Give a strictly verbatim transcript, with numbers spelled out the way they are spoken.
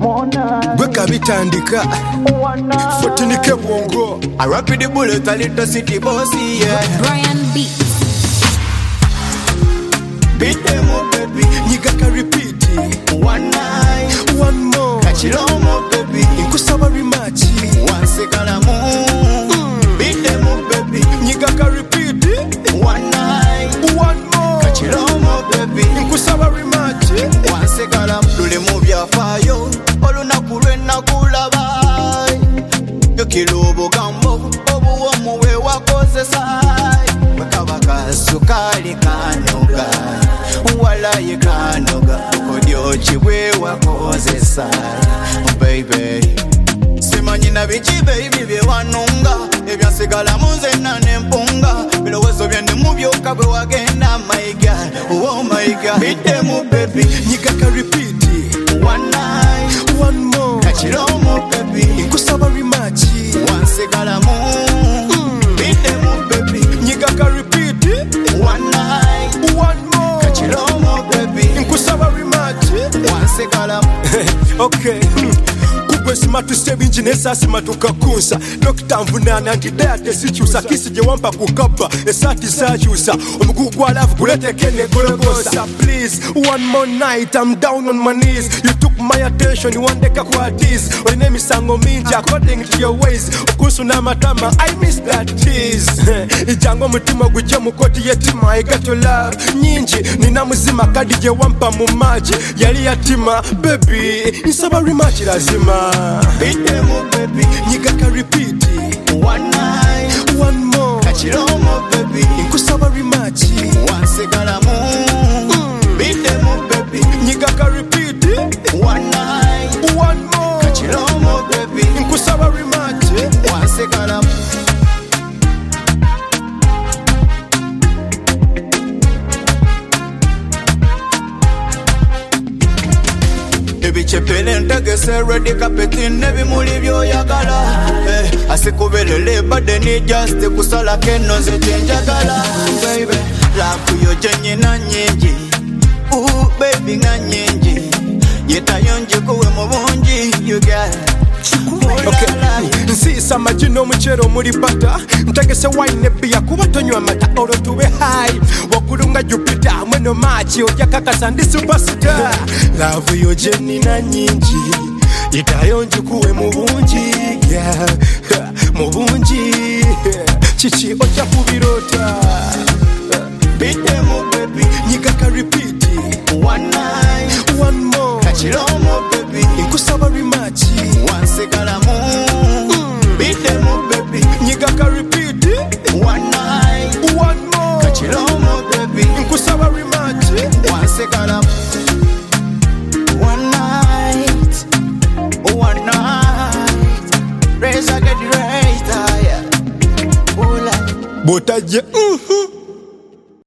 Bweka bitandika Fotinike bongo I rap with the bullet, a little city bossy, yeah. Brian Beats. Beat them up, baby. Nigga can repeat it. One night, one more. Catch it on up, baby. Inkusaba rematch. One second, I'm on. Beat them up, baby. Nigga can repeat it. One night, one more. Catch it on up, baby. Inkusaba rematch. One second, I'm doing move your fire. Oluna kurena kulabai. Yo kilobo gambo. Obu omu we wakoze sai. Wakabaka sukali kanoga. Wala ye kanoga. Kodyo chiwe wakoze sai. Baby. Simanyi na bichi baby bye wanunga. Ebyansigala munze na nempunga. Bilowezo byende mubyoka bwe wagenda my God. Oh my God. Beat them up baby. Nigga can repeat it. One night, one more. Catch it on up baby. Inkusaba rematch. One sigala moon. Beat them up baby. Nigga can repeat it. One night, one more. Catch it on up baby. Inkusaba rematch. One sigala. Okay. Simatu sebinji nesa simatu kakunsa Dokta mvunana ndidaya tesichusa Kisi je wampa kukapa Esati sachusa Omugugu alafu kulete kene kologosa Please, one more night I'm down on my knees You took my attention, you want deka kwa tease Olinemi sango minja according to your ways Okusu na matama, I miss that tease Ijango mutima guje mukoti yetima I got your love, nyinji Nina muzima kadi je wampa mumaji Yali yatima, baby Nisaba rematch lazima Beat them up, baby. Nigga can repeat it. One night, one more. Catch it on up, baby. Inkusaba rematch. One second, I'm on. Beat them up, baby. Nigga can repeat it. One night, one more. Catch it on up, baby. Inkusaba rematch. One second, I'm Ebichepele ntagese ready kapetin nebi muli byoyagala eh, asikubelele bade ni just kusala keno ze chenjagala baby love yo jenyina nyingi ooh baby nga nyingi yetayonje kuwe mubungi you got Okay, nsisa majino muchero muri bata Ntagese wine bia kuba tonywa mata oro tuwe high Wakulunga Jupiter mweno machi Oja kaka sandi superstar Love yo jeni na nyinji Itayonji kuwe mubunji yeah. Mubunji Chichi oja kubirota Beat them up baby. Nigga can repeat it. One night, one more. Catch it on up baby. Inkusaba rematch. One second I'm on. Beat them up baby. Nigga can repeat it. One night, one more. Catch it on up baby. Inkusaba rematch. One second I'm One night, one night. Raise I get right, yeah. Botaje. Mhm.